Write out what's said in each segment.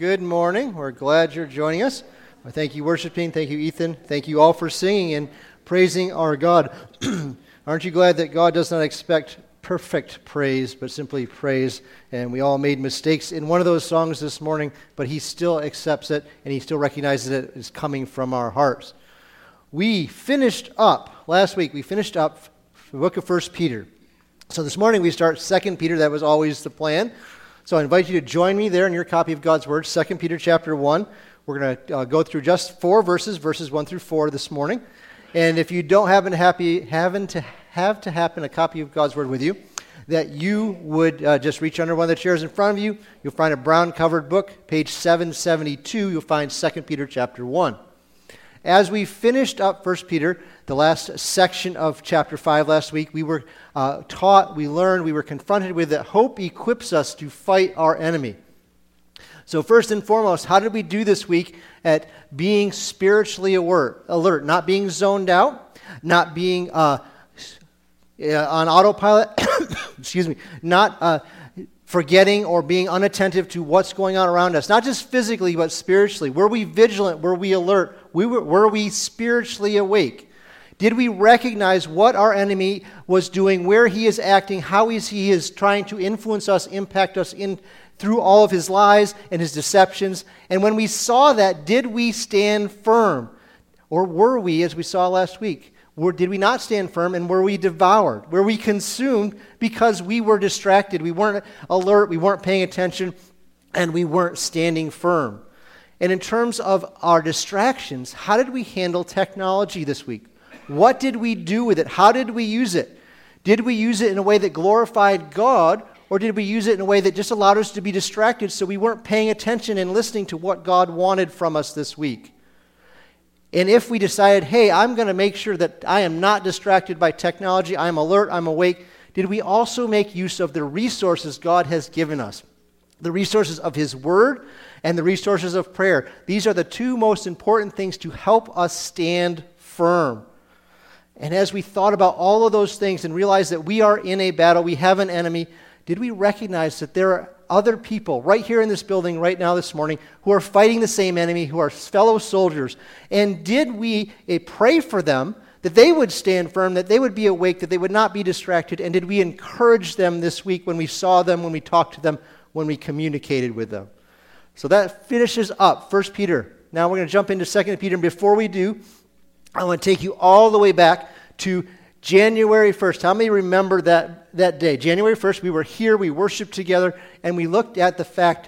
Good morning. We're glad you're joining us. I thank you, worship team. Thank you, Ethan. Thank you all for singing and praising our God. Aren't you glad that God does not expect perfect praise, but simply praise? And we all made mistakes in one of those songs this morning, but He still accepts it, and He still recognizes it is coming from our hearts. We finished up, last week, the book of 1 Peter. So this morning we start 2 Peter. That was always the plan. So I invite you to join me there in your copy of God's Word, 2 Peter chapter 1. We're going to go through just 4 verses 1 through 4 this morning. And if you don't happen to have a copy of God's Word with you, that you would just reach under one of the chairs in front of you. You'll find a brown covered book, page 772. You'll find 2 Peter chapter 1. As we finished up 1 Peter, the last section of chapter 5 last week, we were taught, we learned, we were confronted with that hope equips us to fight our enemy. So first and foremost, how did we do this week at being spiritually alert, not being zoned out, not being on autopilot, not forgetting or being unattentive to what's going on around us, not just physically, but spiritually. Were we vigilant? Were we alert? Were we spiritually awake? Did we recognize what our enemy was doing, where he is acting, how he is trying to influence us, impact us through all of his lies and his deceptions? And when we saw that, did we stand firm? Or were we, as we saw last week, did we not stand firm, and were we devoured? Were we consumed because we were distracted? We weren't alert, we weren't paying attention, and we weren't standing firm. And in terms of our distractions, how did we handle technology this week? What did we do with it? How did we use it? Did we use it in a way that glorified God, or did we use it in a way that just allowed us to be distracted so we weren't paying attention and listening to what God wanted from us this week? And if we decided, hey, I'm going to make sure that I am not distracted by technology, I'm alert, I'm awake, did we also make use of the resources God has given us? The resources of His Word and the resources of prayer. These are the two most important things to help us stand firm. And as we thought about all of those things and realized that we are in a battle, we have an enemy, did we recognize that there are other people right here in this building right now this morning who are fighting the same enemy, who are fellow soldiers? And did we pray for them that they would stand firm, that they would be awake, that they would not be distracted? And did we encourage them this week when we saw them, when we talked to them, when we communicated with them? So that finishes up 1 Peter. Now we're going to jump into 2 Peter. And before we do, I want to take you all the way back to January 1st. How many remember that day? January 1st, we were here, we worshiped together, and we looked at the fact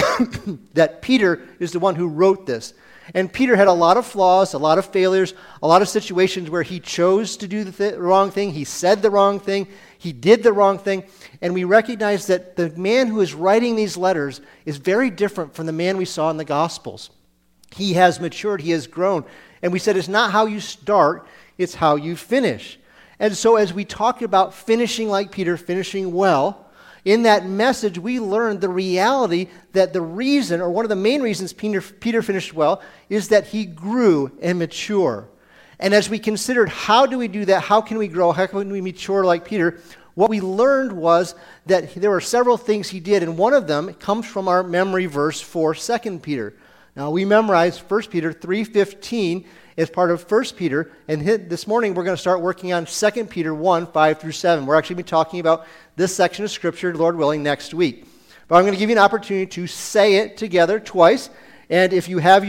that Peter is the one who wrote this. And Peter had a lot of flaws, a lot of failures, a lot of situations where he chose to do the wrong thing, he said the wrong thing, he did the wrong thing, and we recognize that the man who is writing these letters is very different from the man we saw in the Gospels. He has matured, he has grown, and we said it's not how you start, it's how you finish. And so as we talked about finishing like Peter, finishing well, in that message we learned the reality that the reason, or one of the main reasons Peter finished well, is that he grew and matured. And as we considered how do we do that, how can we grow, how can we mature like Peter, what we learned was that there were several things he did, and one of them comes from our memory verse for 2 Peter. Now we memorized 1 Peter 3:15 as part of 1 Peter, and this morning we're going to start working on 2 Peter 1, 5 through 7. We're actually going to be talking about this section of Scripture, Lord willing, next week. But I'm going to give you an opportunity to say it together twice, and if you have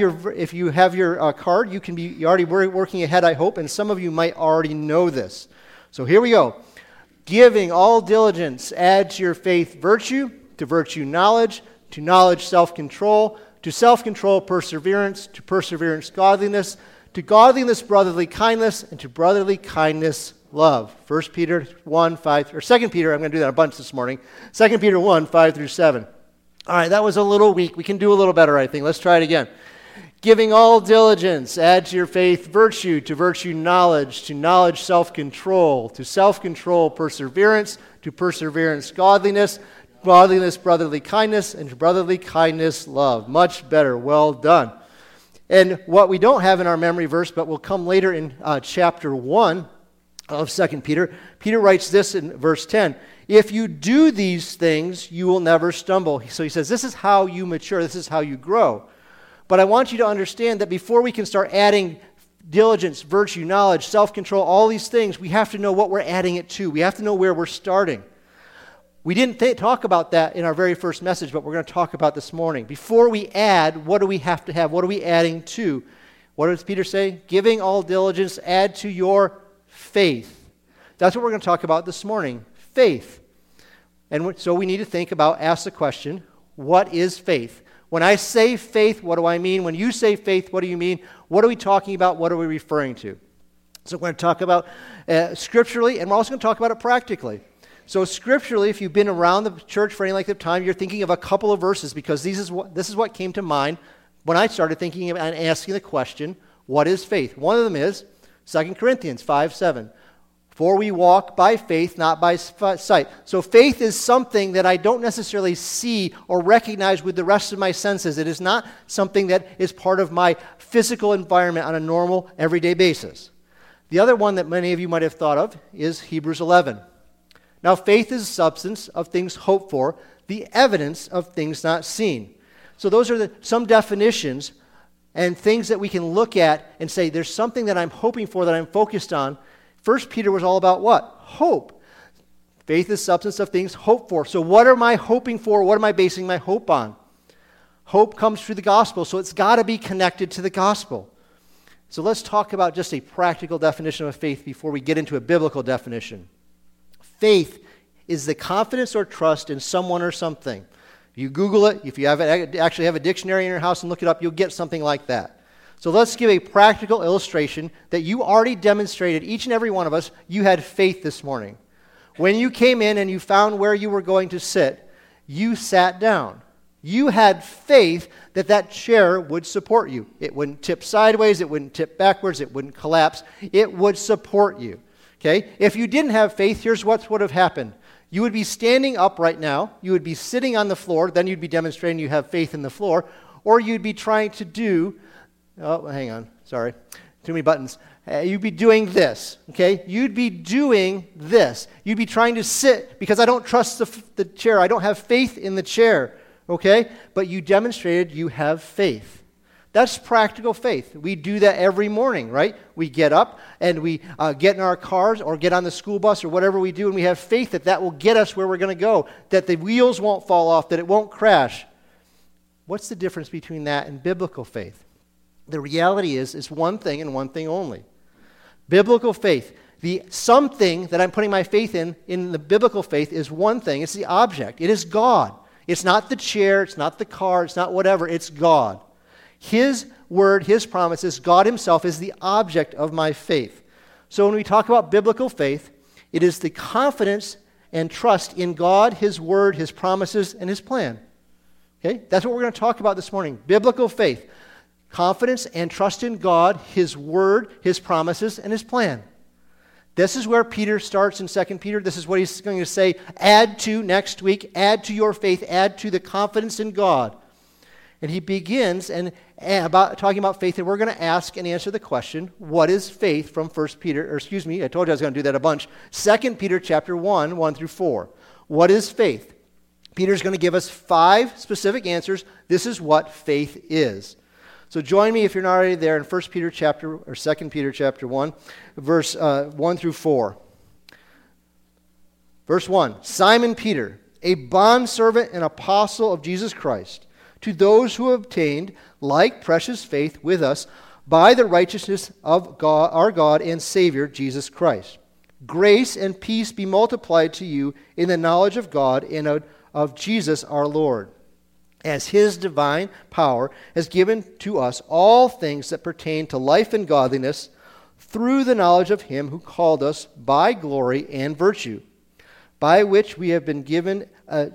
your card, you're already working ahead, I hope, and some of you might already know this. So here we go. Giving all diligence, add to your faith virtue, to virtue knowledge, to knowledge self-control, to self-control perseverance, to perseverance godliness, to godliness brotherly kindness, and to brotherly kindness love. 1 Peter 1, 5, or 2 Peter, I'm going to do that a bunch this morning. 2 Peter 1, 5 through 7. All right, that was a little weak. We can do a little better, I think. Let's try it again. Giving all diligence, add to your faith virtue, to virtue knowledge, to knowledge self-control, to self-control perseverance, to perseverance godliness, godliness brotherly kindness, and to brotherly kindness love. Much better. Well done. And what we don't have in our memory verse, but will come later in chapter 1, of 2 Peter. Peter writes this in verse 10. If you do these things, you will never stumble. So he says, this is how you mature. This is how you grow. But I want you to understand that before we can start adding diligence, virtue, knowledge, self-control, all these things, we have to know what we're adding it to. We have to know where we're starting. We didn't talk about that in our very first message, but we're going to talk about this morning. Before we add, what do we have to have? What are we adding to? What does Peter say? Giving all diligence, add to your faith. That's what we're going to talk about this morning. Faith. And so we need to ask the question, what is faith? When I say faith, what do I mean? When you say faith, what do you mean? What are we talking about? What are we referring to? So we're going to talk about scripturally, and we're also going to talk about it practically. So scripturally, if you've been around the church for any length of time, you're thinking of a couple of verses, because this is what came to mind when I started thinking about and asking the question, what is faith? One of them is 2 Corinthians 5:7. For we walk by faith, not by sight. So faith is something that I don't necessarily see or recognize with the rest of my senses. It is not something that is part of my physical environment on a normal, everyday basis. The other one that many of you might have thought of is Hebrews 11. Now, faith is the substance of things hoped for, the evidence of things not seen. So those are some definitions and things that we can look at and say, there's something that I'm hoping for, that I'm focused on. 1 Peter was all about what? Hope. Faith is substance of things hoped for. So what am I hoping for? What am I basing my hope on? Hope comes through the gospel, so it's got to be connected to the gospel. So let's talk about just a practical definition of faith before we get into a biblical definition. Faith is the confidence or trust in someone or something. You Google it, if you actually have a dictionary in your house and look it up, you'll get something like that. So let's give a practical illustration that you already demonstrated, each and every one of us, you had faith this morning. When you came in and you found where you were going to sit, you sat down. You had faith that that chair would support you. It wouldn't tip sideways, it wouldn't tip backwards, it wouldn't collapse. It would support you. Okay? If you didn't have faith, here's what would have happened. You would be standing up right now, you would be sitting on the floor, then you'd be demonstrating you have faith in the floor, or you'd be trying to do, oh, hang on, sorry, too many buttons. You'd be doing this, okay? You'd be doing this. You'd be trying to sit because I don't trust the chair. I don't have faith in the chair, okay? But you demonstrated you have faith. That's practical faith. We do that every morning, right? We get up and we get in our cars or get on the school bus or whatever we do, and we have faith that that will get us where we're going to go, that the wheels won't fall off, that it won't crash. What's the difference between that and biblical faith? The reality is it's one thing and one thing only. Biblical faith, the something that I'm putting my faith in the biblical faith is one thing. It's the object. It is God. It's not the chair. It's not the car. It's not whatever. It's God. His word, His promises, God Himself is the object of my faith. So when we talk about biblical faith, it is the confidence and trust in God, His word, His promises, and His plan. Okay? That's what we're going to talk about this morning. Biblical faith. Confidence and trust in God, His word, His promises, and His plan. This is where Peter starts in 2 Peter. This is what he's going to say, add to next week, add to your faith, add to the confidence in God. And he begins talking about faith, and we're going to ask and answer the question, what is faith from 1 Peter, I told you I was going to do that a bunch. 2 Peter chapter 1, 1 through 4. What is faith? Peter's going to give us 5 specific answers. This is what faith is. So join me if you're not already there in 2 Peter chapter 1, verse 1 through 4. Verse 1, Simon Peter, a bondservant and apostle of Jesus Christ, to those who have obtained like precious faith with us by the righteousness of God, our God and Savior, Jesus Christ. Grace and peace be multiplied to you in the knowledge of God and of Jesus our Lord, as His divine power has given to us all things that pertain to life and godliness through the knowledge of Him who called us by glory and virtue, by which have been given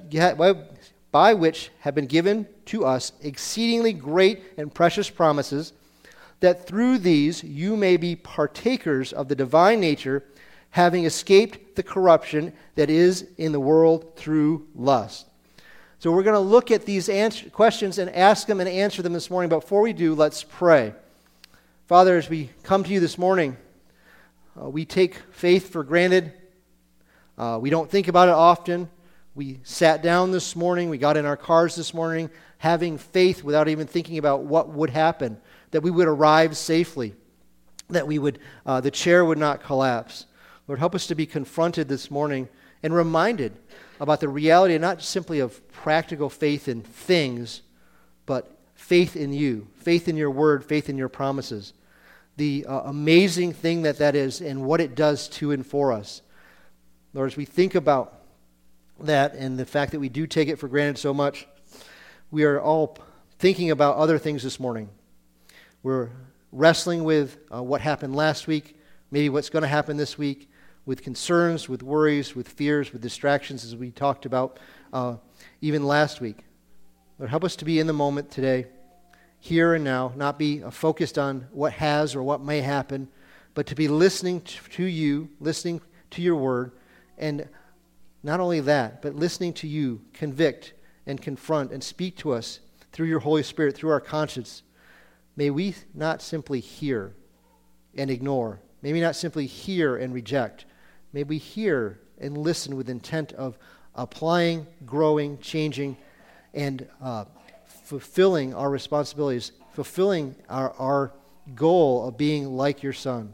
to us exceedingly great and precious promises, that through these you may be partakers of the divine nature, having escaped the corruption that is in the world through lust. So we're going to look at these questions and ask them and answer them this morning. But before we do, let's pray. Father, as we come to you this morning, we take faith for granted. We don't think about it often. We sat down this morning, we got in our cars this morning, having faith without even thinking about what would happen, that we would arrive safely, that the chair would not collapse. Lord, help us to be confronted this morning and reminded about the reality not simply of practical faith in things, but faith in you, faith in your word, faith in your promises. The amazing thing that is and what it does to and for us. Lord, as we think about that and the fact that we do take it for granted so much, we are all thinking about other things this morning. We're wrestling with what happened last week, maybe what's going to happen this week, with concerns, with worries, with fears, with distractions, as we talked about even last week. Lord, help us to be in the moment today, here and now, not be focused on what has or what may happen, but to be listening to you, listening to your word, and not only that, but listening to you convict and confront and speak to us through your Holy Spirit, through our conscience. May we not simply hear and ignore. May we not simply hear and reject. May we hear and listen with intent of applying, growing, changing, and fulfilling our responsibilities, fulfilling our goal of being like your Son.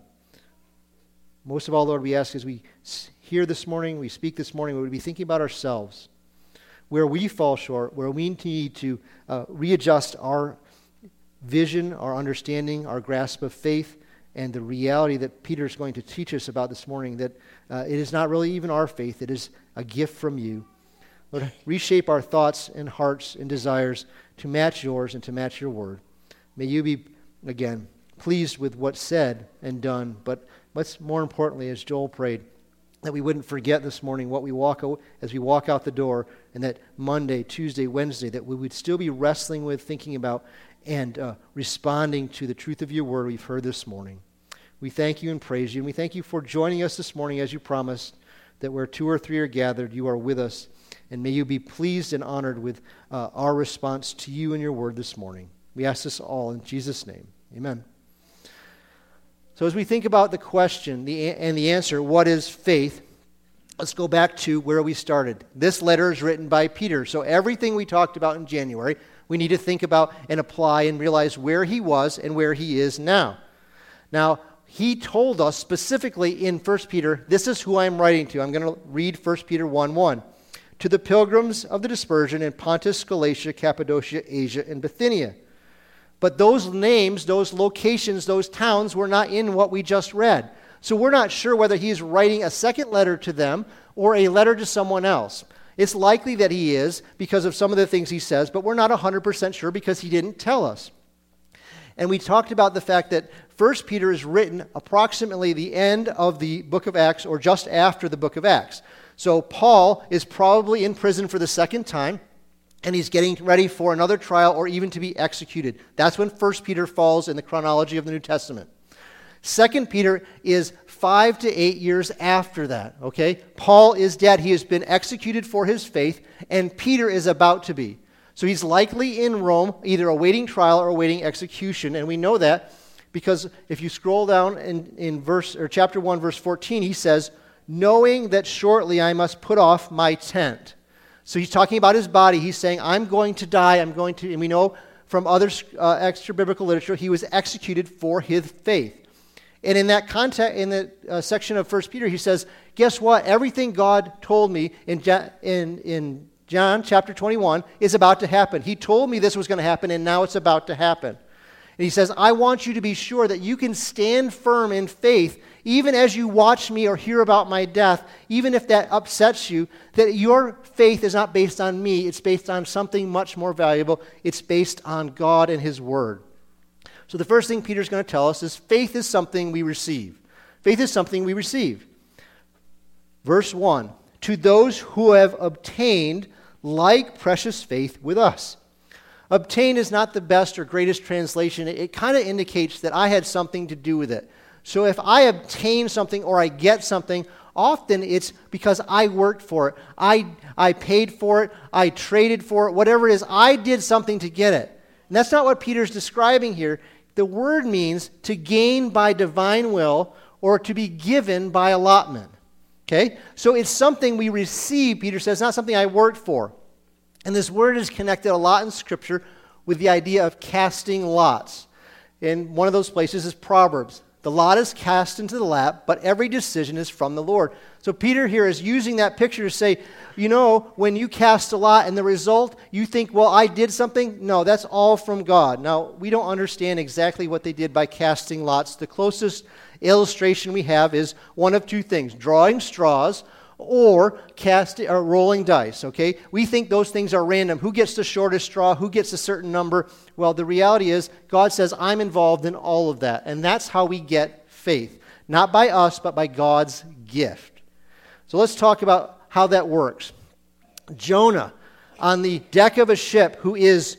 Most of all, Lord, we ask as we hear this morning, we speak this morning, we would be thinking about ourselves, where we fall short, where we need to readjust our vision, our understanding, our grasp of faith, and the reality that Peter is going to teach us about this morning, that it is not really even our faith, it is a gift from you. Lord, reshape our thoughts and hearts and desires to match yours and to match your word. May you be, again, pleased with what's said and done, but what's more importantly, as Joel prayed, that we wouldn't forget this morning as we walk out the door, and that Monday, Tuesday, Wednesday, that we would still be wrestling with, thinking about, and responding to the truth of your word we've heard this morning. We thank you and praise you, and we thank you for joining us this morning as you promised, that where 2 or 3 are gathered, you are with us. And may you be pleased and honored with our response to you and your word this morning. We ask this all in Jesus' name. Amen. So as we think about the question and the answer, what is faith? Let's go back to where we started. This letter is written by Peter. So everything we talked about in January, we need to think about and apply and realize where he was and where he is now. Now, he told us specifically in 1 Peter, this is who I'm writing to. I'm going to read 1 Peter 1:1. To the pilgrims of the dispersion in Pontus, Galatia, Cappadocia, Asia, and Bithynia. But those names, those locations, those towns were not in what we just read. So we're not sure whether he's writing a second letter to them or a letter to someone else. It's likely that he is because of some of the things he says, but we're not 100% sure because he didn't tell us. And we talked about the fact that 1 Peter is written approximately the end of the book of Acts or just after the book of Acts. So Paul is probably in prison for the second time, and he's getting ready for another trial or even to be executed. That's when 1 Peter falls in the chronology of the New Testament. 2 Peter is 5 to 8 years after that, okay? Paul is dead. He has been executed for his faith, and Peter is about to be. So he's likely in Rome, either awaiting trial or awaiting execution, and we know that because if you scroll down in chapter 1, verse 14, he says, knowing that shortly I must put off my tent. So he's talking about his body. He's saying, I'm going to die. And we know from other extra-biblical literature, he was executed for his faith. And in that context, in the section of 1 Peter, he says, guess what? Everything God told me in John chapter 21 is about to happen. He told me this was going to happen, and now it's about to happen. And he says, I want you to be sure that you can stand firm in faith, even as you watch me or hear about my death, even if that upsets you, that your faith is not based on me, it's based on something much more valuable. It's based on God and his word. So the first thing Peter's going to tell us is faith is something we receive. Faith is something we receive. Verse 1, to those who have obtained like precious faith with us. Obtain is not the best or greatest translation. It kind of indicates that I had something to do with it. So if I obtain something or I get something, often it's because I worked for it. I paid for it. I traded for it. Whatever it is, I did something to get it. And that's not what Peter's describing here. The word means to gain by divine will or to be given by allotment. Okay? So it's something we receive, Peter says, not something I worked for. And this word is connected a lot in Scripture with the idea of casting lots. And one of those places is Proverbs. The lot is cast into the lap, but every decision is from the Lord. So Peter here is using that picture to say, you know, when you cast a lot and the result, you think, well, I did something. No, that's all from God. Now, we don't understand exactly what they did by casting lots. The closest illustration we have is one of two things: drawing straws or rolling dice, okay? We think those things are random. Who gets the shortest straw? Who gets a certain number? Well, the reality is God says, I'm involved in all of that. And that's how we get faith. Not by us, but by God's gift. So let's talk about how that works. Jonah, on the deck of a ship, who is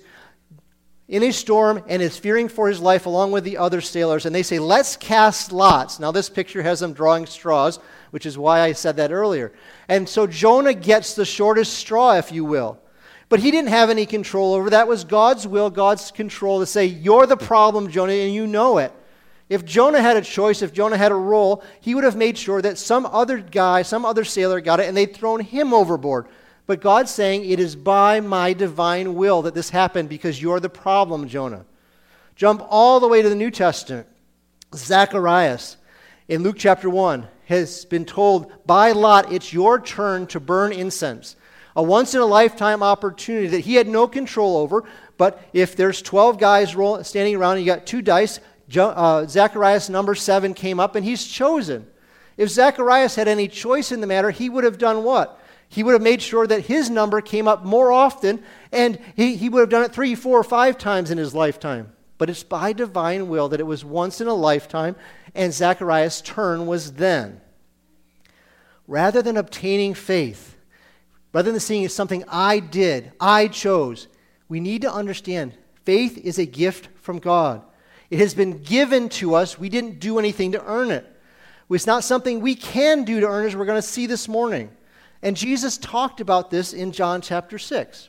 in a storm and is fearing for his life along with the other sailors, and they say, let's cast lots. Now this picture has them drawing straws, which is why I said that earlier. And so Jonah gets the shortest straw, if you will. But he didn't have any control over that. It was God's will, God's control to say, you're the problem, Jonah, and you know it. If Jonah had a choice, if Jonah had a role, he would have made sure that some other guy, some other sailor got it, and they'd thrown him overboard. But God's saying, it is by my divine will that this happened because you're the problem, Jonah. Jump all the way to the New Testament. Zacharias, in Luke chapter 1, has been told, by lot, it's your turn to burn incense. A once-in-a-lifetime opportunity that he had no control over, but if there's 12 guys standing around and you got two dice, Zacharias number 7 came up and he's chosen. If Zacharias had any choice in the matter, he would have done what? He would have made sure that his number came up more often, and he would have done it 3, 4, or 5 times in his lifetime. But it's by divine will that it was once in a lifetime, and Zacharias' turn was then. Rather than obtaining faith, rather than seeing it as something I did, I chose, we need to understand faith is a gift from God. It has been given to us. We didn't do anything to earn it. It's not something we can do to earn, as we're going to see this morning. And Jesus talked about this in John chapter 6.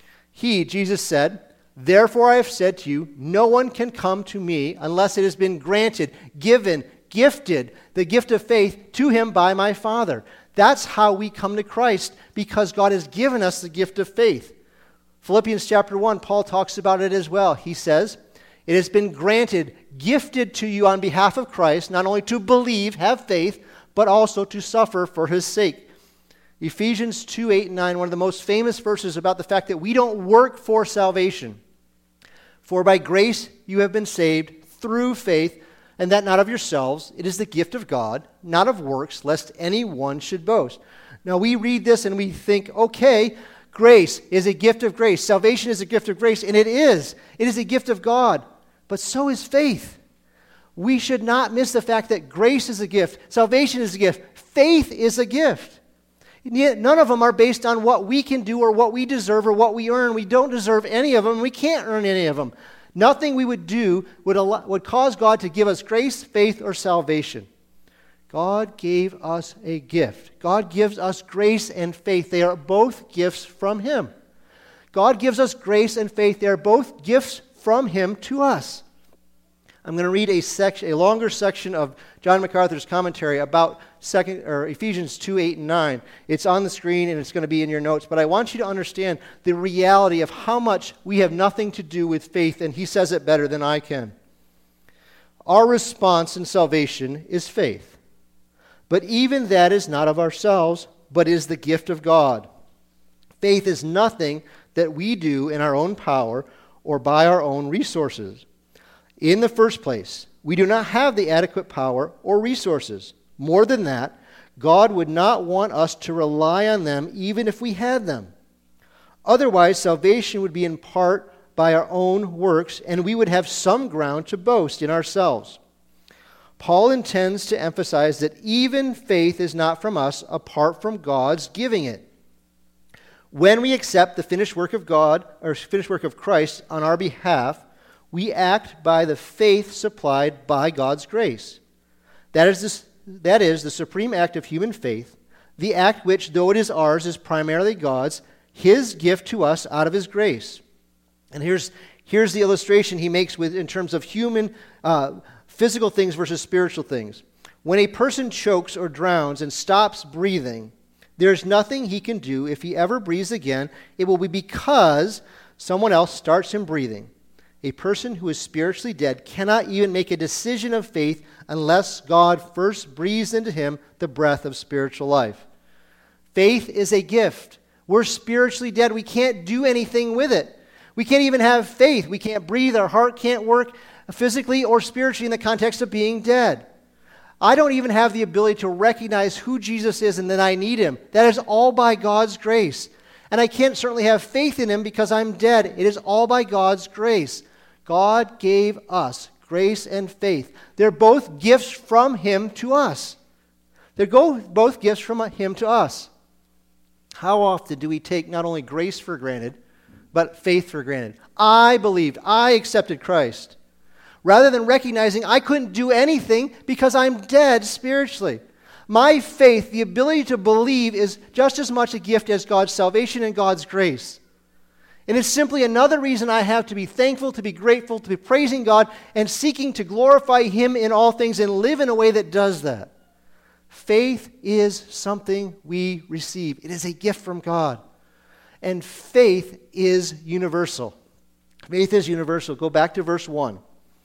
Jesus said, therefore I have said to you, no one can come to me unless it has been granted, given, gifted, the gift of faith to him by my Father. That's how we come to Christ, because God has given us the gift of faith. Philippians chapter 1, Paul talks about it as well. He says, it has been granted, gifted to you on behalf of Christ, not only to believe, have faith, but also to suffer for his sake. Ephesians 2, 8, and 9, one of the most famous verses about the fact that we don't work for salvation. For by grace you have been saved through faith, and that not of yourselves. It is the gift of God, not of works, lest anyone should boast. Now we read this and we think, okay, grace is a gift of grace. Salvation is a gift of grace, and it is. It is a gift of God. But so is faith. We should not miss the fact that grace is a gift. Salvation is a gift. Faith is a gift. None of them are based on what we can do or what we deserve or what we earn. We don't deserve any of them. We can't earn any of them. Nothing we would do would cause God to give us grace, faith, or salvation. God gave us a gift. God gives us grace and faith. They are both gifts from him. God gives us grace and faith. They are both gifts from him to us. I'm going to read a longer section of John MacArthur's commentary about Ephesians 2, 8, and 9. It's on the screen and it's going to be in your notes. But I want you to understand the reality of how much we have nothing to do with faith, and he says it better than I can. Our response in salvation is faith. But even that is not of ourselves, but is the gift of God. Faith is nothing that we do in our own power or by our own resources. In the first place, we do not have the adequate power or resources. More than that, God would not want us to rely on them even if we had them. Otherwise, salvation would be in part by our own works, and we would have some ground to boast in ourselves. Paul intends to emphasize that even faith is not from us apart from God's giving it. When we accept the finished work of God, or finished work of Christ on our behalf, we act by the faith supplied by God's grace. That is the supreme act of human faith, the act which, though it is ours, is primarily God's, his gift to us out of his grace. And here's the illustration he makes in terms of human, physical things versus spiritual things. When a person chokes or drowns and stops breathing, there's nothing he can do. If he ever breathes again, it will be because someone else starts him breathing. A person who is spiritually dead cannot even make a decision of faith unless God first breathes into him the breath of spiritual life. Faith is a gift. We're spiritually dead. We can't do anything with it. We can't even have faith. We can't breathe. Our heart can't work physically or spiritually in the context of being dead. I don't even have the ability to recognize who Jesus is and that I need him. That is all by God's grace. And I can't certainly have faith in him because I'm dead. It is all by God's grace. God gave us grace and faith. They're both gifts from him to us. They're both gifts from him to us. How often do we take not only grace for granted, but faith for granted? I believed. I accepted Christ. Rather than recognizing I couldn't do anything because I'm dead spiritually. My faith, the ability to believe, is just as much a gift as God's salvation and God's grace. And it's simply another reason I have to be thankful, to be grateful, to be praising God, and seeking to glorify him in all things and live in a way that does that. Faith is something we receive. It is a gift from God. And faith is universal. Faith is universal. Go back to verse 1.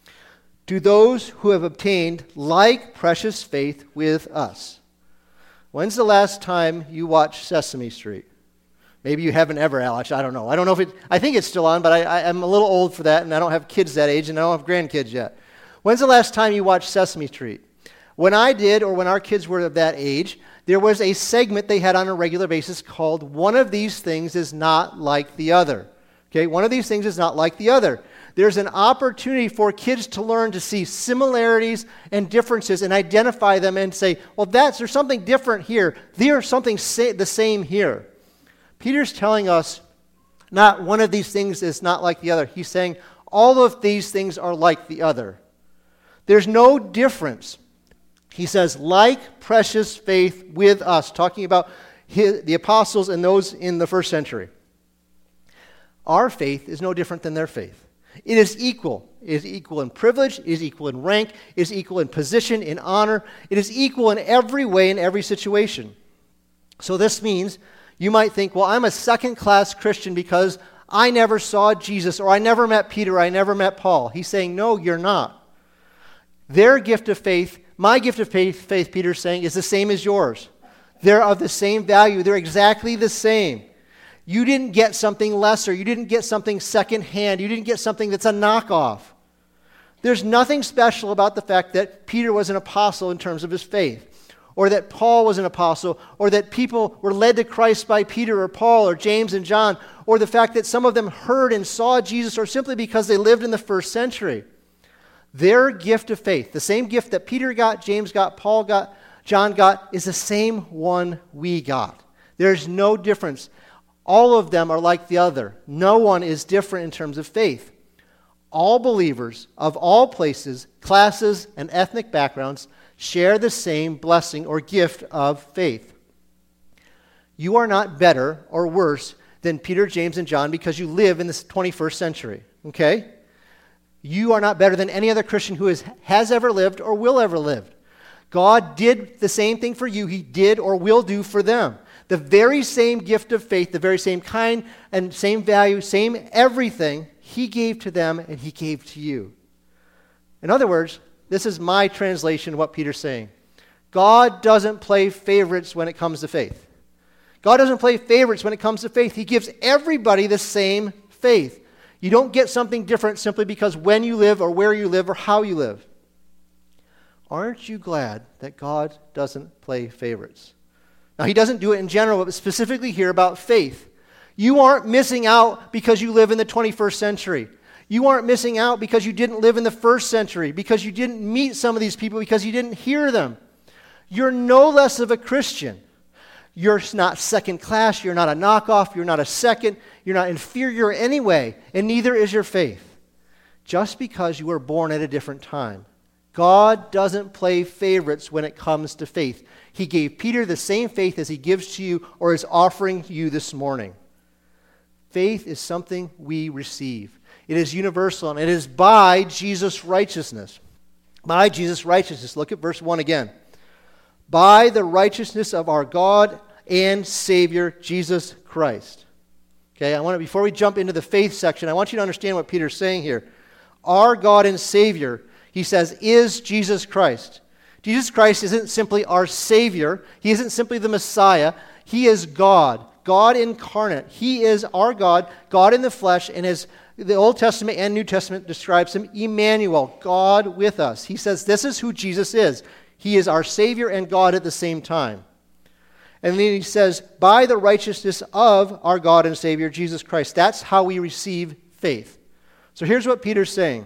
To those who have obtained like precious faith with us. When's the last time you watched Sesame Street? Maybe you haven't ever, Alex. I don't know. I think it's still on, but I'm a little old for that, and I don't have kids that age, and I don't have grandkids yet. When's the last time you watched Sesame Street? When I did, or when our kids were of that age, there was a segment they had on a regular basis called One of These Things is Not Like the Other. Okay, one of these things is not like the other. There's an opportunity for kids to learn to see similarities and differences and identify them and say, well, there's something different here. There's something the same here. Peter's telling us not one of these things is not like the other. He's saying all of these things are like the other. There's no difference. He says, like precious faith with us, talking about the apostles and those in the first century. Our faith is no different than their faith. It is equal. It is equal in privilege. It is equal in rank. It is equal in position, in honor. It is equal in every way, in every situation. So this means you might think, well, I'm a second-class Christian because I never saw Jesus, or I never met Peter, or I never met Paul. He's saying, no, you're not. Their gift of faith, my gift of faith, Peter's saying, is the same as yours. They're of the same value. They're exactly the same. You didn't get something lesser. You didn't get something secondhand. You didn't get something that's a knockoff. There's nothing special about the fact that Peter was an apostle in terms of his faith, or that Paul was an apostle, or that people were led to Christ by Peter or Paul or James and John, or the fact that some of them heard and saw Jesus, or simply because they lived in the first century. Their gift of faith, the same gift that Peter got, James got, Paul got, John got, is the same one we got. There's no difference. All of them are like the other. No one is different in terms of faith. All believers of all places, classes, and ethnic backgrounds share the same blessing or gift of faith. You are not better or worse than Peter, James, and John because you live in the 21st century. Okay? You are not better than any other Christian who has ever lived or will ever live. God did the same thing for you. He did or will do for them. The very same gift of faith, the very same kind and same value, same everything, he gave to them and he gave to you. In other words, this is my translation of what Peter's saying. God doesn't play favorites when it comes to faith. God doesn't play favorites when it comes to faith. He gives everybody the same faith. You don't get something different simply because when you live or where you live or how you live. Aren't you glad that God doesn't play favorites? Now, he doesn't do it in general, but specifically here about faith. You aren't missing out because you live in the 21st century. You aren't missing out because you didn't live in the first century, because you didn't meet some of these people, because you didn't hear them. You're no less of a Christian. You're not second class. You're not a knockoff. You're not a second. You're not inferior anyway, and neither is your faith. Just because you were born at a different time. God doesn't play favorites when it comes to faith. He gave Peter the same faith as he gives to you or is offering you this morning. Faith is something we receive. It is universal, and it is by Jesus' righteousness. By Jesus' righteousness. Look at verse 1 again. by the righteousness of our God and Savior, Jesus Christ. Okay, before we jump into the faith section, I want you to understand what Peter's saying here. Our God and Savior, he says, is Jesus Christ. Jesus Christ isn't simply our Savior. He isn't simply the Messiah. He is God, God incarnate. He is our God, God in the flesh, and as the Old Testament and New Testament describes him, Emmanuel, God with us. He says this is who Jesus is. He is our Savior and God at the same time. And then he says, by the righteousness of our God and Savior, Jesus Christ. That's how we receive faith. So here's what Peter's saying.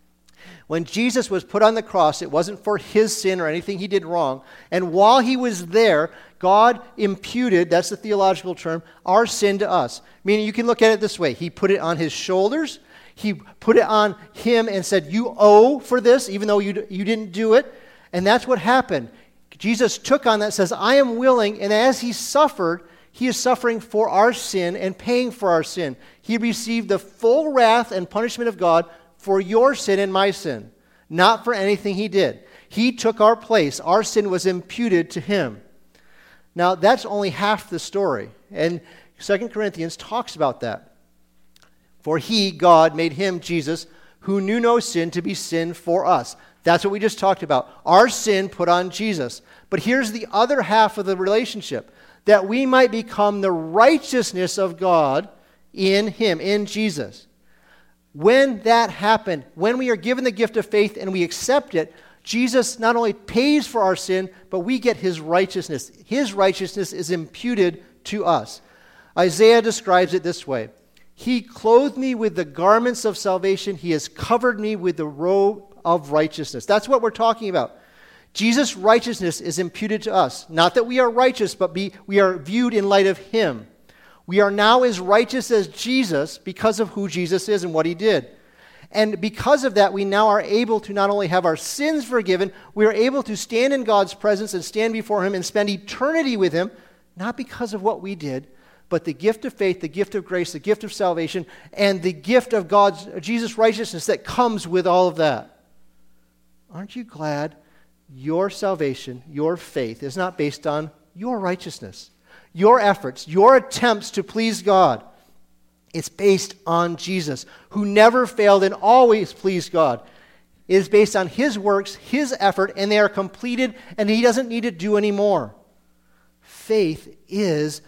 When Jesus was put on the cross, it wasn't for his sin or anything he did wrong. And while he was there, God imputed, that's the theological term, our sin to us. Meaning you can look at it this way. He put it on his shoulders. He put it on him and said, you owe for this, even though you didn't do it. And that's what happened. Jesus took on that, says, I am willing, and as he suffered, he is suffering for our sin and paying for our sin. He received the full wrath and punishment of God for your sin and my sin, not for anything he did. He took our place. Our sin was imputed to him. Now, that's only half the story, and 2 Corinthians talks about that. For he, God, made him, Jesus, who knew no sin, to be sin for us. That's what we just talked about. Our sin put on Jesus. But here's the other half of the relationship, that we might become the righteousness of God in him, in Jesus. When that happened, when we are given the gift of faith and we accept it, Jesus not only pays for our sin, but we get his righteousness. His righteousness is imputed to us. Isaiah describes it this way. He clothed me with the garments of salvation. He has covered me with the robe of righteousness. That's what we're talking about. Jesus' righteousness is imputed to us. Not that we are righteous, but we are viewed in light of him. We are now as righteous as Jesus because of who Jesus is and what he did. And because of that, we now are able to not only have our sins forgiven, we are able to stand in God's presence and stand before him and spend eternity with him, not because of what we did, but the gift of faith, the gift of grace, the gift of salvation, and the gift of Jesus' righteousness that comes with all of that. Aren't you glad your salvation, your faith, is not based on your righteousness, your efforts, your attempts to please God? It's based on Jesus, who never failed and always pleased God. It is based on his works, his effort, and they are completed, and he doesn't need to do any more. Faith is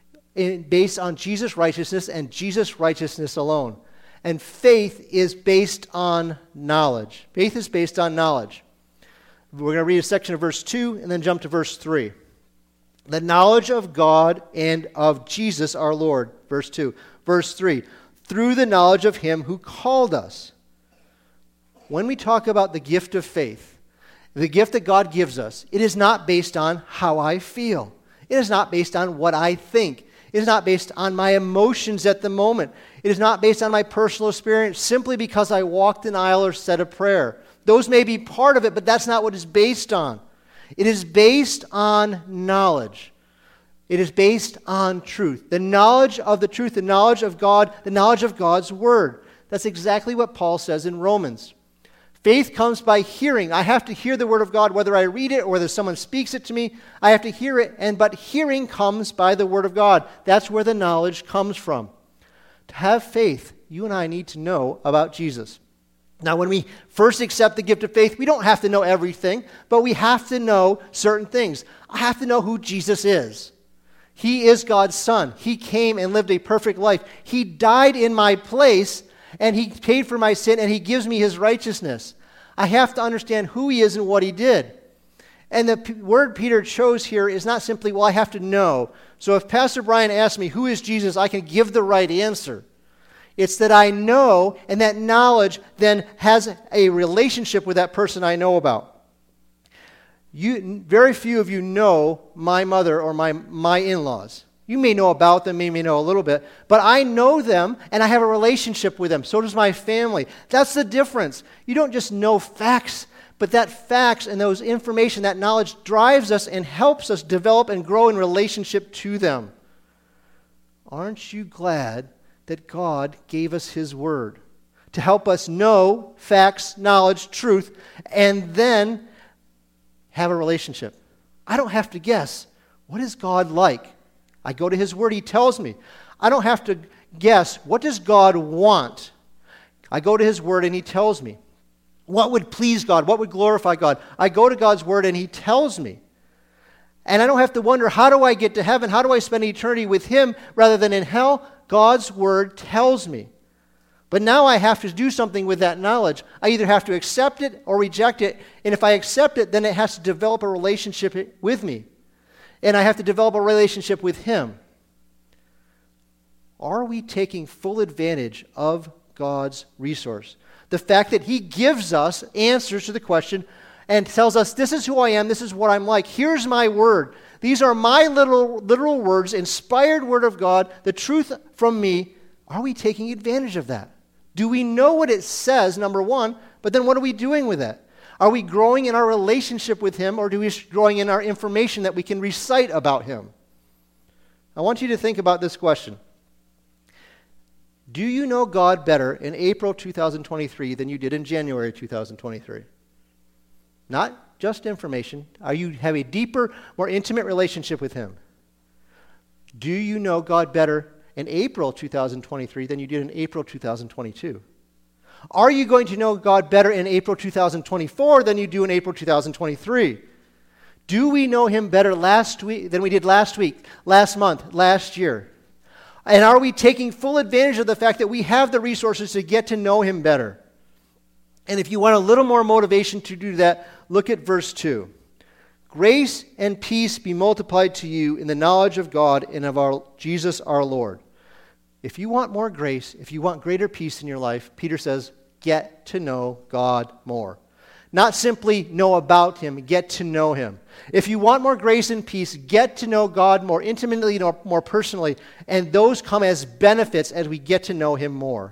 based on Jesus' righteousness and Jesus' righteousness alone. And faith is based on knowledge. Faith is based on knowledge. We're going to read a section of verse 2 and then jump to verse 3. The knowledge of God and of Jesus our Lord. Verse 2. Verse 3. Through the knowledge of him who called us. When we talk about the gift of faith, the gift that God gives us, it is not based on how I feel. It is not based on what I think. It is not based on my emotions at the moment. It is not based on my personal experience simply because I walked an aisle or said a prayer. Those may be part of it, but that's not what it's based on. It is based on knowledge. It is based on truth. The knowledge of the truth, the knowledge of God, the knowledge of God's Word. That's exactly what Paul says in Romans. Faith comes by hearing. I have to hear the Word of God, whether I read it or whether someone speaks it to me. I have to hear it, but hearing comes by the Word of God. That's where the knowledge comes from. To have faith, you and I need to know about Jesus. Now, when we first accept the gift of faith, we don't have to know everything, but we have to know certain things. I have to know who Jesus is. He is God's Son. He came and lived a perfect life. He died in my place, and he paid for my sin, and he gives me his righteousness. I have to understand who he is and what he did. And the word Peter chose here is not simply, well, I have to know. So if Pastor Brian asks me, who is Jesus, I can give the right answer. It's that I know, and that knowledge then has a relationship with that person I know about. Very few of you know my mother or my in-laws. You may know about them, you may know a little bit, but I know them and I have a relationship with them. So does my family. That's the difference. You don't just know facts, but that facts and those information, that knowledge drives us and helps us develop and grow in relationship to them. Aren't you glad that God gave us his word to help us know facts, knowledge, truth, and then have a relationship? I don't have to guess. What is God like? I go to His Word, He tells me. I don't have to guess. What does God want? I go to His Word and He tells me. What would please God? What would glorify God? I go to God's Word and He tells me. And I don't have to wonder, how do I get to heaven? How do I spend eternity with Him rather than in hell? God's Word tells me. But now I have to do something with that knowledge. I either have to accept it or reject it. And if I accept it, then it has to develop a relationship with me. And I have to develop a relationship with Him. Are we taking full advantage of God's resource? The fact that He gives us answers to the question and tells us, this is who I am, this is what I'm like, here's my word. These are my literal words, inspired word of God, the truth from me. Are we taking advantage of that? Do we know what it says, number one, but then what are we doing with that? Are we growing in our relationship with Him, or do we growing in our information that we can recite about Him? I want you to think about this question. Do you know God better in April 2023 than you did in January 2023? Not just information. Are you have a deeper, more intimate relationship with Him? Do you know God better in April 2023 than you did in April 2022? Are you going to know God better in April 2024 than you do in April 2023? Do we know Him better last week than we did last week, last month, last year? And are we taking full advantage of the fact that we have the resources to get to know Him better? And if you want a little more motivation to do that, look at verse 2. Grace and peace be multiplied to you in the knowledge of God and of our Jesus our Lord. If you want more grace, if you want greater peace in your life, Peter says, get to know God more. Not simply know about Him, get to know Him. If you want more grace and peace, get to know God more intimately, more personally, and those come as benefits as we get to know Him more.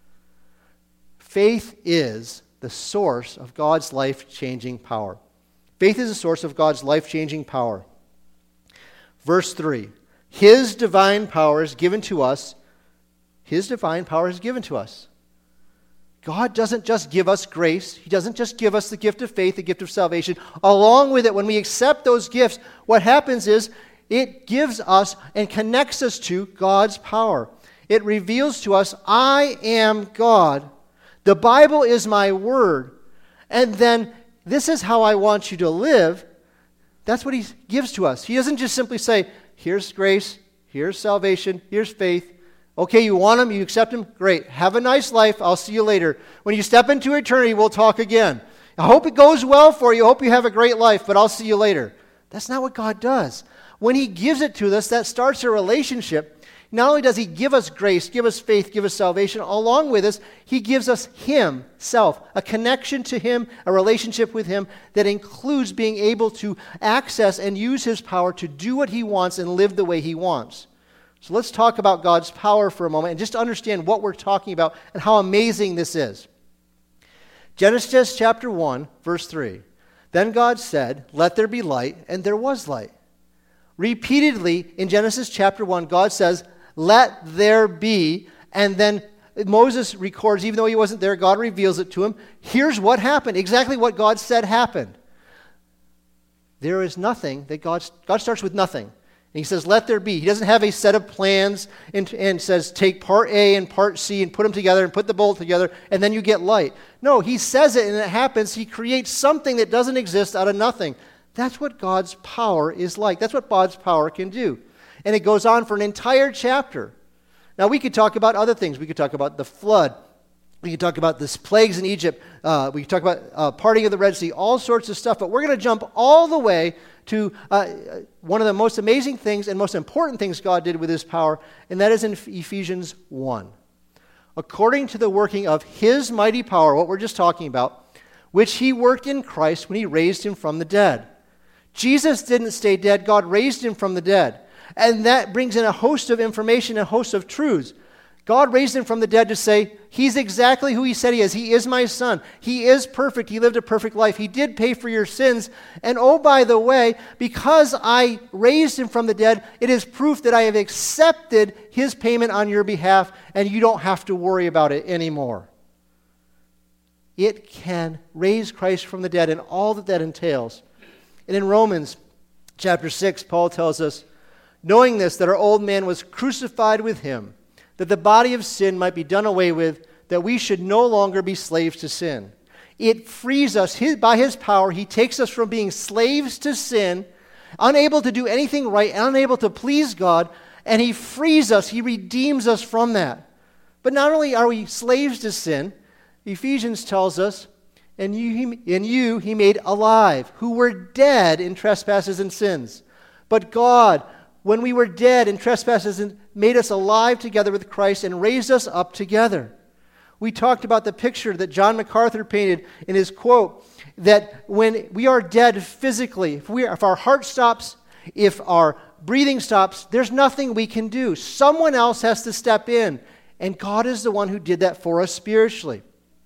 Faith is the source of God's life-changing power. Faith is the source of God's life-changing power. Verse 3, His divine power is given to us. His divine power is given to us. God doesn't just give us grace. He doesn't just give us the gift of faith, the gift of salvation. Along with it, when we accept those gifts, what happens is it gives us and connects us to God's power. It reveals to us, I am God. The Bible is my word. And then this is how I want you to live. That's what He gives to us. He doesn't just simply say, here's grace, here's salvation, here's faith. Okay, you want Him, you accept Him, great. Have a nice life, I'll see you later. When you step into eternity, we'll talk again. I hope it goes well for you, I hope you have a great life, but I'll see you later. That's not what God does. When He gives it to us, that starts a relationship. Not only does He give us grace, give us faith, give us salvation, along with us, He gives us Himself, a connection to Him, a relationship with Him that includes being able to access and use His power to do what He wants and live the way He wants. So let's talk about God's power for a moment and just understand what we're talking about and how amazing this is. Genesis chapter 1, verse 3. Then God said, let there be light, and there was light. Repeatedly in Genesis chapter 1, God says, let there be, and then Moses records, even though he wasn't there, God reveals it to him. Here's what happened, exactly what God said happened. There is nothing that God starts with nothing. And He says, let there be. He doesn't have a set of plans and says, take part A and part C and put them together and put the bowl together, and then you get light. No, He says it and it happens. He creates something that doesn't exist out of nothing. That's what God's power is like. That's what God's power can do. And it goes on for an entire chapter. Now, we could talk about other things. We could talk about the flood. We could talk about the plagues in Egypt. We could talk about parting of the Red Sea, all sorts of stuff. But we're going to jump all the way to one of the most amazing things and most important things God did with His power, and that is in Ephesians 1. According to the working of His mighty power, what we're just talking about, which He worked in Christ when He raised Him from the dead. Jesus didn't stay dead. God raised Him from the dead. And that brings in a host of information, a host of truths. God raised Him from the dead to say, He's exactly who He said He is. He is my Son. He is perfect. He lived a perfect life. He did pay for your sins. And oh, by the way, because I raised Him from the dead, it is proof that I have accepted His payment on your behalf, and you don't have to worry about it anymore. It can raise Christ from the dead and all that entails. And in Romans Chapter 6, Paul tells us, knowing this, that our old man was crucified with him, that the body of sin might be done away with, that we should no longer be slaves to sin. It frees us, by his power, he takes us from being slaves to sin, unable to do anything right, unable to please God, and he frees us, he redeems us from that. But not only are we slaves to sin, Ephesians tells us, in you he made alive, who were dead in trespasses and sins. But God, when we were dead in trespasses, made us alive together with Christ and raised us up together. We talked about the picture that John MacArthur painted in his quote, that when we are dead physically, if our heart stops, if our breathing stops, there's nothing we can do. Someone else has to step in, and God is the one who did that for us spiritually.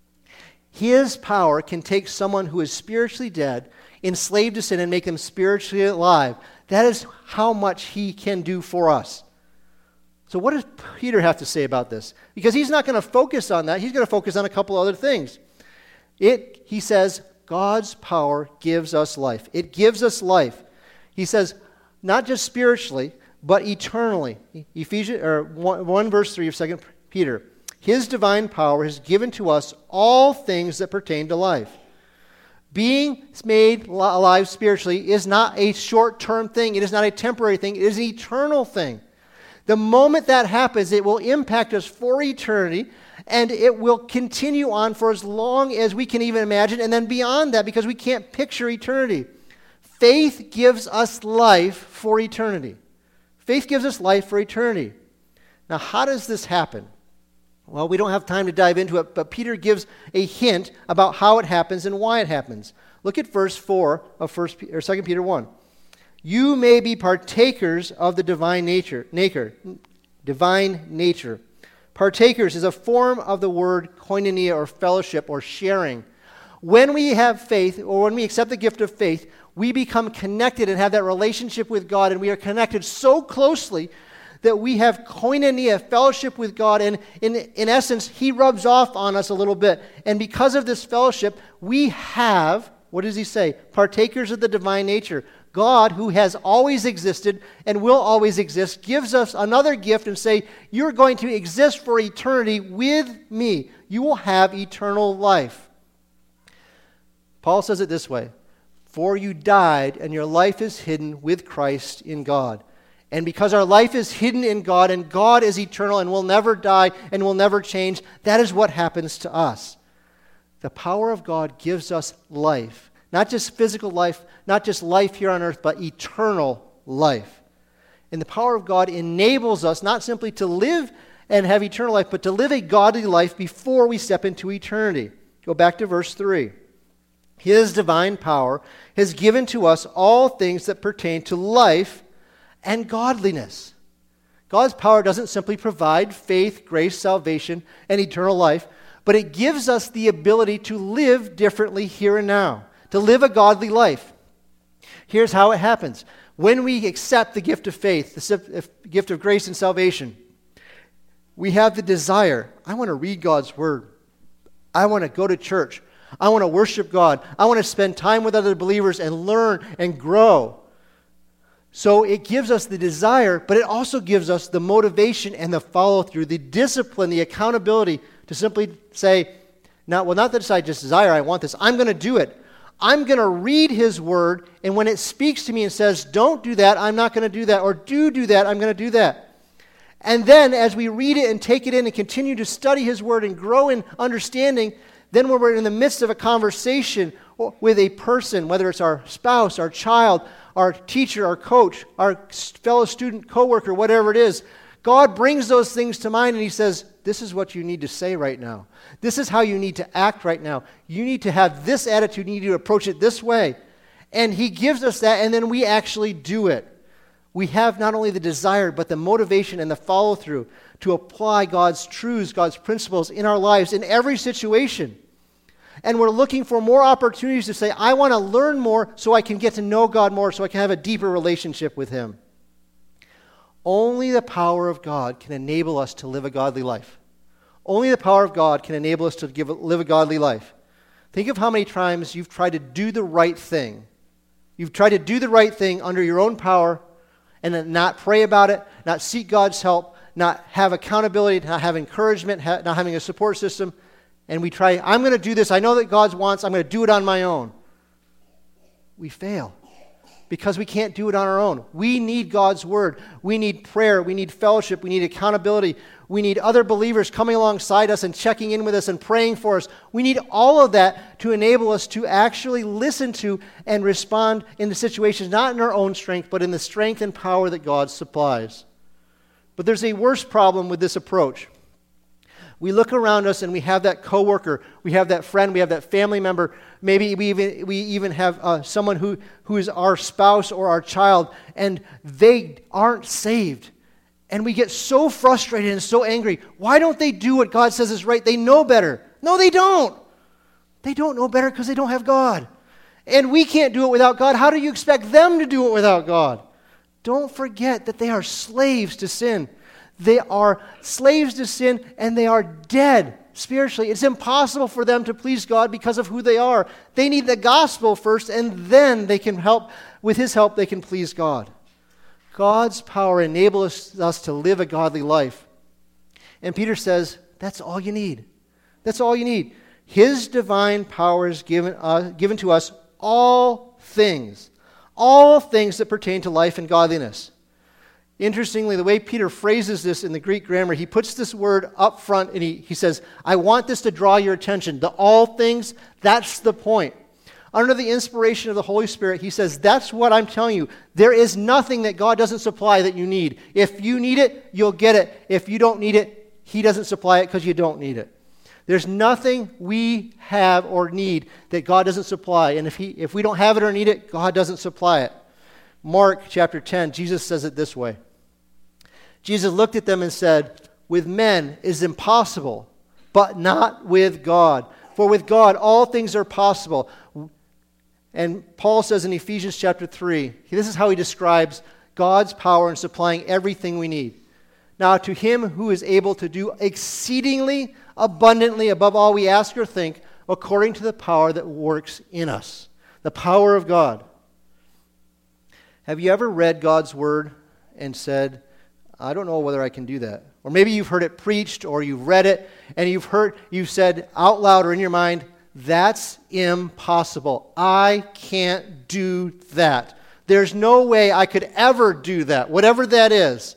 His power can take someone who is spiritually dead, enslaved to sin, and make them spiritually alive. That is how much he can do for us. So what does Peter have to say about this? Because he's not going to focus on that. He's going to focus on a couple other things. He says, God's power gives us life. It gives us life. He says, not just spiritually, but eternally. Ephesians 1 verse 3 of 2 Peter. His divine power has given to us all things that pertain to life. Being made alive spiritually is not a short-term thing. It is not a temporary thing. It is an eternal thing. The moment that happens, it will impact us for eternity, and it will continue on for as long as we can even imagine, and then beyond that, because we can't picture eternity. Faith gives us life for eternity. Faith gives us life for eternity. Now, how does this happen? Well, we don't have time to dive into it, but Peter gives a hint about how it happens and why it happens. Look at verse 4 of 2 Peter 1. You may be partakers of the divine nature. Divine nature. Partakers is a form of the word koinonia, or fellowship, or sharing. When we have faith, or when we accept the gift of faith, we become connected and have that relationship with God, and we are connected so closely that we have koinonia, fellowship with God, and in essence, he rubs off on us a little bit. And because of this fellowship, we have, what does he say? Partakers of the divine nature. God, who has always existed and will always exist, gives us another gift and say, you're going to exist for eternity with me. You will have eternal life. Paul says it this way, for you died and your life is hidden with Christ in God. And because our life is hidden in God, and God is eternal and will never die and will never change, that is what happens to us. The power of God gives us life. Not just physical life, not just life here on earth, but eternal life. And the power of God enables us not simply to live and have eternal life, but to live a godly life before we step into eternity. Go back to verse 3. His divine power has given to us all things that pertain to life and godliness. God's power doesn't simply provide faith, grace, salvation, and eternal life, but it gives us the ability to live differently here and now, to live a godly life. Here's how it happens. When we accept the gift of faith, the gift of grace and salvation, we have the desire, I want to read God's word. I want to go to church. I want to worship God. I want to spend time with other believers and learn and grow. So it gives us the desire, but it also gives us the motivation and the follow-through, the discipline, the accountability to simply say, not that I just desire, I want this. I'm going to do it. I'm going to read his word, and when it speaks to me and says, don't do that, I'm not going to do that, or do that, I'm going to do that. And then as we read it and take it in and continue to study his word and grow in understanding, then when we're in the midst of a conversation with a person, whether it's our spouse, our child, our teacher, our coach, our fellow student, coworker, whatever it is, God brings those things to mind and he says, this is what you need to say right now. This is how you need to act right now. You need to have this attitude. You need to approach it this way. And he gives us that, and then we actually do it. We have not only the desire, but the motivation and the follow-through to apply God's truths, God's principles in our lives in every situation. And we're looking for more opportunities to say, I want to learn more so I can get to know God more, so I can have a deeper relationship with him. Only the power of God can enable us to live a godly life. Only the power of God can enable us to live a godly life. Think of how many times you've tried to do the right thing. You've tried to do the right thing under your own power and then not pray about it, not seek God's help, not have accountability, not have encouragement, not having a support system. And we try, I'm going to do this. I know that God wants, I'm going to do it on my own. We fail because we can't do it on our own. We need God's word. We need prayer. We need fellowship. We need accountability. We need other believers coming alongside us and checking in with us and praying for us. We need all of that to enable us to actually listen to and respond in the situations, not in our own strength, but in the strength and power that God supplies. But there's a worse problem with this approach. We look around us and we have that coworker, we have that friend, we have that family member. Maybe we even have someone who is our spouse or our child, and they aren't saved. And we get so frustrated and so angry. Why don't they do what God says is right? They know better. No, they don't. They don't know better because they don't have God. And we can't do it without God. How do you expect them to do it without God? Don't forget that they are slaves to sin. They are slaves to sin, and they are dead spiritually. It's impossible for them to please God because of who they are. They need the gospel first, and then they can help. With His help, they can please God. God's power enables us to live a godly life. And Peter says, that's all you need. That's all you need. His divine power is given to us all things that pertain to life and godliness. Interestingly, the way Peter phrases this in the Greek grammar, he puts this word up front and he says, I want this to draw your attention. The all things, that's the point. Under the inspiration of the Holy Spirit, he says, that's what I'm telling you. There is nothing that God doesn't supply that you need. If you need it, you'll get it. If you don't need it, He doesn't supply it because you don't need it. There's nothing we have or need that God doesn't supply. And if we don't have it or need it, God doesn't supply it. Mark chapter 10, Jesus says it this way. Jesus looked at them and said, with men it is impossible, but not with God. For with God all things are possible. And Paul says in Ephesians chapter 3, this is how he describes God's power in supplying everything we need. Now to Him who is able to do exceedingly abundantly above all we ask or think, according to the power that works in us. The power of God. Have you ever read God's word and said, I don't know whether I can do that? Or maybe you've heard it preached, or you've read it, and you've said out loud or in your mind, that's impossible. I can't do that. There's no way I could ever do that, whatever that is.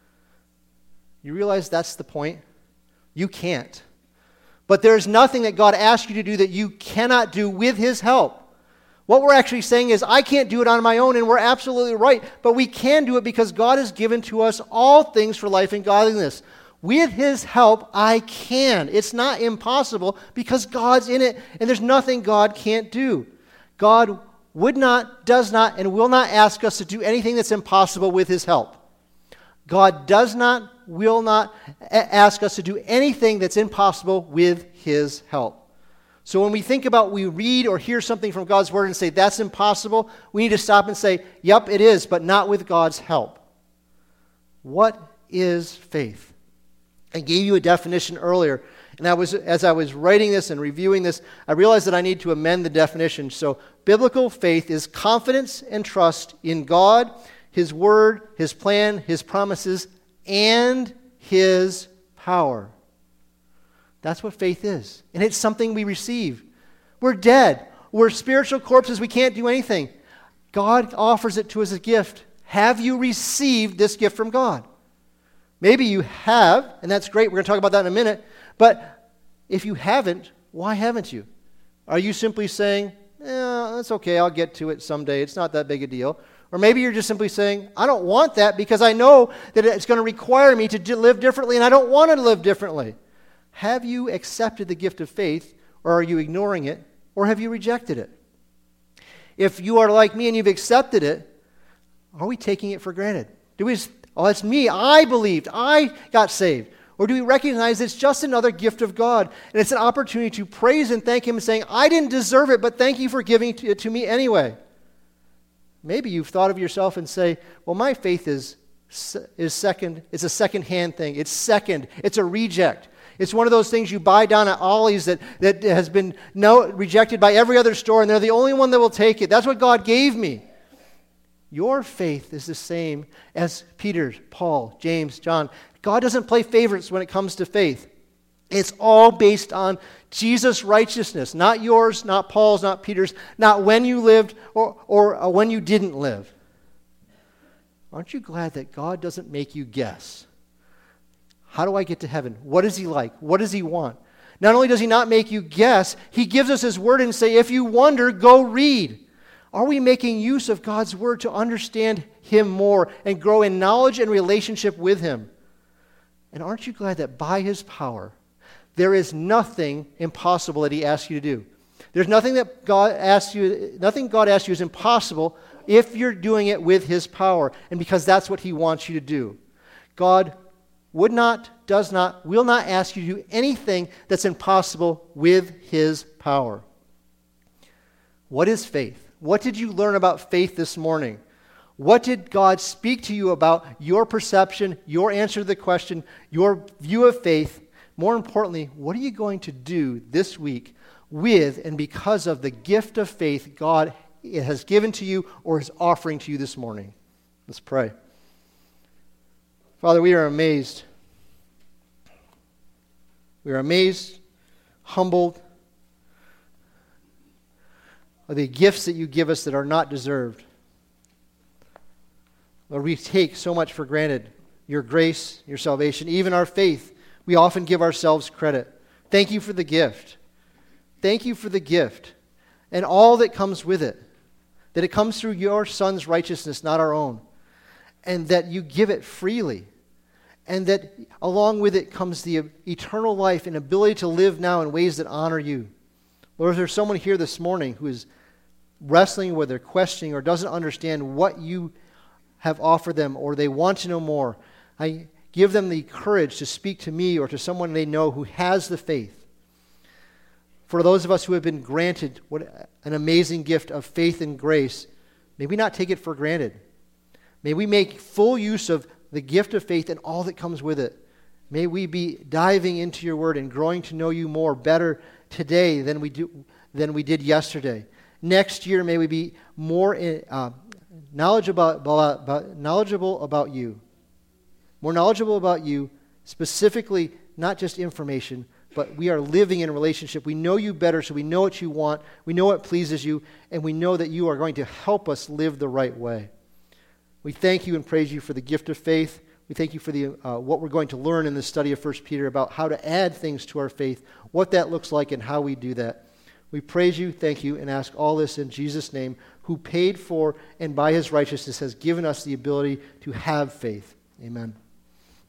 You realize that's the point? You can't. But there's nothing that God asks you to do that you cannot do with His help. What we're actually saying is, I can't do it on my own, and we're absolutely right, but we can do it because God has given to us all things for life and godliness. With His help, I can. It's not impossible because God's in it, and there's nothing God can't do. God would not, does not, and will not ask us to do anything that's impossible with His help. God does not, will not ask us to do anything that's impossible with His help. So when we think about, we read or hear something from God's Word and say, that's impossible, we need to stop and say, yep, it is, but not with God's help. What is faith? I gave you a definition earlier, and as I was writing this and reviewing this, I realized that I need to amend the definition. So biblical faith is confidence and trust in God, His Word, His plan, His promises, and His power. That's what faith is. And it's something we receive. We're dead. We're spiritual corpses. We can't do anything. God offers it to us as a gift. Have you received this gift from God? Maybe you have, and that's great. We're going to talk about that in a minute. But if you haven't, why haven't you? Are you simply saying, that's okay, I'll get to it someday. It's not that big a deal. Or maybe you're just simply saying, I don't want that because I know that it's going to require me to live differently, and I don't want to live differently. Have you accepted the gift of faith, or are you ignoring it, or have you rejected it? If you are like me and you've accepted it, are we taking it for granted? Do we just, it's me, I believed, I got saved. Or do we recognize it's just another gift of God, and it's an opportunity to praise and thank Him and saying, I didn't deserve it, but thank you for giving it to me anyway. Maybe you've thought of yourself and say, well, my faith is second, it's a second-hand thing. It's second, it's a reject. It's one of those things you buy down at Ollie's that has been rejected by every other store, and they're the only one that will take it. That's what God gave me. Your faith is the same as Peter, Paul, James, John. God doesn't play favorites when it comes to faith. It's all based on Jesus' righteousness, not yours, not Paul's, not Peter's, not when you lived or when you didn't live. Aren't you glad that God doesn't make you guess? How do I get to heaven? What is he like? What does he want? Not only does he not make you guess, he gives us his word and say, if you wonder, go read. Are we making use of God's word to understand him more and grow in knowledge and relationship with him? And aren't you glad that by his power, there is nothing impossible that he asks you to do? There's nothing that God asks you, nothing God asks you is impossible if you're doing it with his power, and because that's what he wants you to do. God would not, does not, will not ask you to do anything that's impossible with his power. What is faith? What did you learn about faith this morning? What did God speak to you about your perception, your answer to the question, your view of faith? More importantly, what are you going to do this week with and because of the gift of faith God has given to you or is offering to you this morning? Let's pray. Father, we are amazed. We are amazed, humbled by the gifts that you give us that are not deserved. Lord, we take so much for granted. Your grace, your salvation, even our faith. We often give ourselves credit. Thank you for the gift. Thank you for the gift and all that comes with it. That it comes through your Son's righteousness, not our own. And that you give it freely. And that along with it comes the eternal life and ability to live now in ways that honor you. Lord, if there's someone here this morning who is wrestling with or questioning or doesn't understand what you have offered them or they want to know more, I give them the courage to speak to me or to someone they know who has the faith. For those of us who have been granted what an amazing gift of faith and grace, may we not take it for granted. May we make full use of the gift of faith and all that comes with it. May we be diving into your word and growing to know you more, better today than we did yesterday. Next year, may we be more knowledgeable about you. More knowledgeable about you, specifically not just information, but we are living in a relationship. We know you better, so we know what you want. We know what pleases you, and we know that you are going to help us live the right way. We thank you and praise you for the gift of faith. We thank you for the what we're going to learn in this study of 1 Peter about how to add things to our faith, what that looks like, and how we do that. We praise you, thank you, and ask all this in Jesus' name, who paid for and by his righteousness has given us the ability to have faith. Amen.